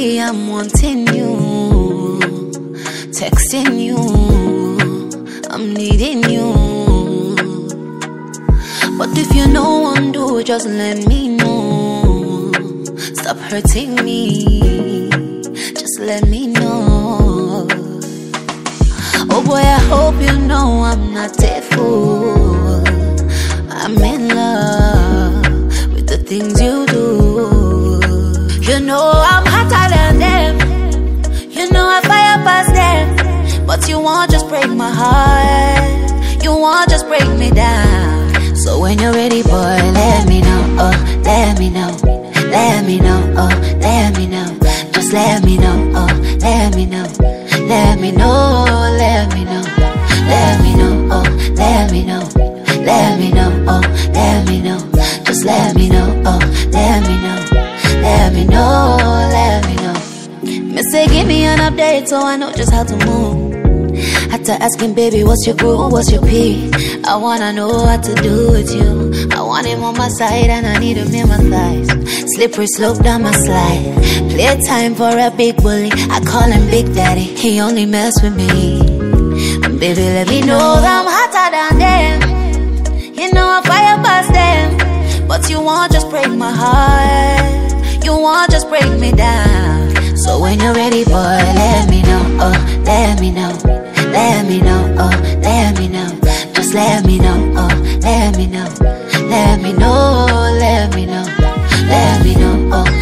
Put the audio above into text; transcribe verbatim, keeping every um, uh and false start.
Baby, I'm wanting you, texting you, I'm needing you. But if you know one do, just let me know. Stop hurting me, just let me know. Oh boy, I hope you know I'm not a fool. I'm in love with the things you do. You know I'm hotter than them, you know I fire past them. But you won't just break my heart, you won't just break me down. So when you're ready, boy, let me know, oh, let me know. Let me know, oh, let me know. Just let me know, oh, let me know. Let me know, let me know. Let me know, oh, let me know. Let me know, oh, let me know. Just let me know, oh, let me know. Let me know, let me know. Me say give me an update so I know just how to move. After asking baby what's your groove, what's your P, I wanna know what to do with you. I want him on my side and I need him in my thighs. Slippery slope down my slide. Play time for a big bully, I call him Big Daddy. He only mess with me. Baby, let me know that I'm hotter than them. You know I fire past them. But you won't just break my heart, you won't just break me down. So when you're ready, boy, let me know, oh, let me know. Let me know, oh, let me know. Just let me know, oh, let me know. Let me know, let me know. Let me know, oh,